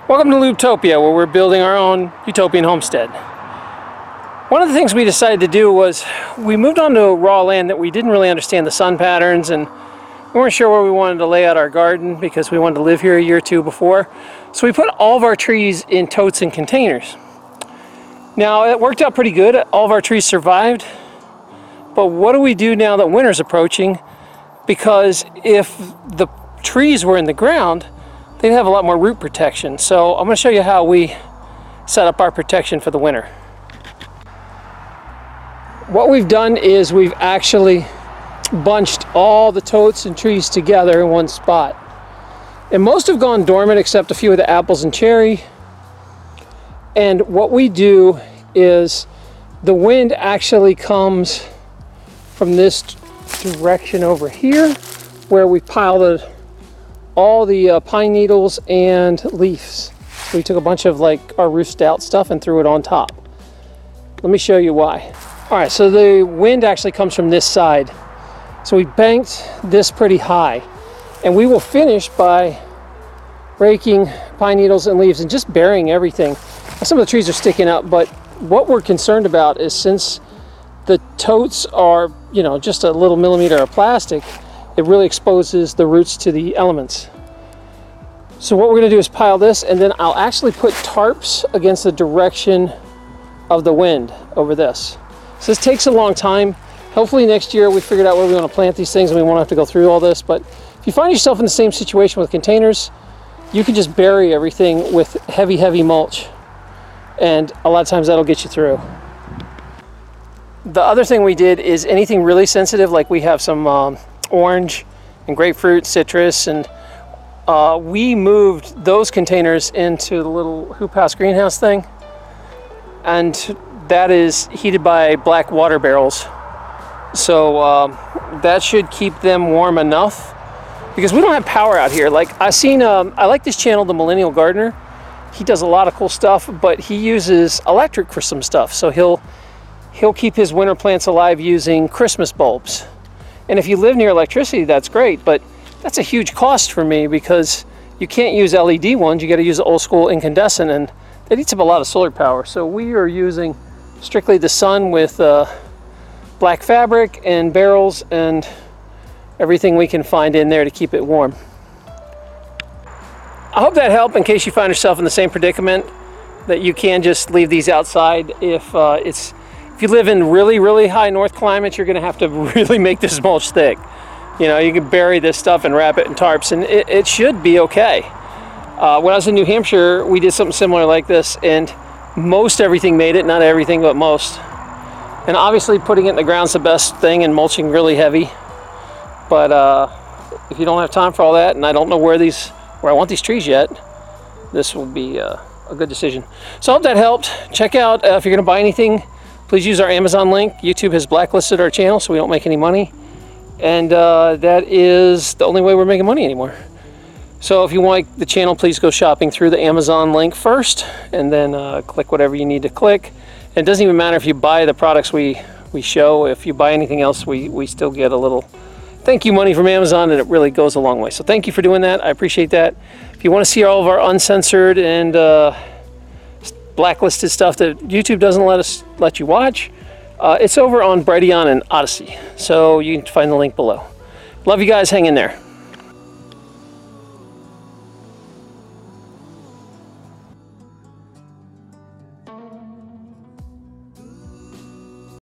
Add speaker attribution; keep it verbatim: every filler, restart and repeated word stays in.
Speaker 1: Welcome to Looptopia, where we're building our own utopian homestead. One of the things we decided to do was we moved onto raw land that we didn't really understand the sun patterns, and we weren't sure where we wanted to lay out our garden because we wanted to live here a year or two before. So we put all of our trees in totes and containers. Now it worked out pretty good. All of our trees survived. But what do we do now that winter's approaching? Because if the trees were in the ground, they'd have a lot more root protection. So I'm going to show you how we set up our protection for the winter. What we've done is we've actually bunched all the totes and trees together in one spot. And most have gone dormant except a few of the apples and cherry. And what we do is the wind actually comes from this direction over here, where we piled the all the uh, pine needles and leaves. So we took a bunch of like our roofed out stuff and threw it on top. Let me show you why. All right, so the wind actually comes from this side. So we banked this pretty high, and we will finish by raking pine needles and leaves and just burying everything. Some of the trees are sticking up, but what we're concerned about is since the totes are, you know, just a little millimeter of plastic, it really exposes the roots to the elements. So what we're going to do is pile this, and then I'll actually put tarps against the direction of the wind over this. So this takes a long time. Hopefully next year we figured out where we want to plant these things and we won't have to go through all this. But if you find yourself in the same situation with containers, you can just bury everything with heavy, heavy mulch. And a lot of times that'll get you through. The other thing we did is anything really sensitive, like we have some um, orange and grapefruit, citrus, and uh, we moved those containers into the little hoop house greenhouse thing. And that is heated by black water barrels. So um, that should keep them warm enough, because we don't have power out here. Like I've seen, um, I like this channel, The Millennial Gardener. He does a lot of cool stuff, but he uses electric for some stuff. So he'll he'll keep his winter plants alive using Christmas bulbs. And if you live near electricity, that's great, but that's a huge cost for me because you can't use L E D ones. You got to use the old school incandescent, and that eats up a lot of solar power. So we are using strictly the sun with uh, black fabric and barrels and everything we can find in there to keep it warm. I hope that helped in case you find yourself in the same predicament, that you can just leave these outside. If uh, it's if you live in really, really high north climates, you're gonna have to really make this mulch thick. You know, you can bury this stuff and wrap it in tarps, and it, it should be okay. Uh, when I was in New Hampshire, we did something similar like this, and most everything made it, not everything, but most. And obviously putting it in the ground's the best thing, and mulching really heavy. But uh, if you don't have time for all that, and I don't know where these, where I want these trees yet, this will be uh, a good decision. So I hope that helped. Check out, uh, if you're gonna buy anything, please use our Amazon link. YouTube has blacklisted our channel, so we don't make any money. And uh, that is the only way we're making money anymore. So if you like the channel, please go shopping through the Amazon link first, and then uh, click whatever you need to click. And it doesn't even matter if you buy the products we, we show. If you buy anything else, we, we still get a little thank you money from Amazon, and it really goes a long way. So thank you for doing that. I appreciate that. If you want to see all of our uncensored and uh, blacklisted stuff that YouTube doesn't let us let you watch, uh, it's over on Brighteon and Odyssey. So you can find the link below. Love you guys. Hang in there.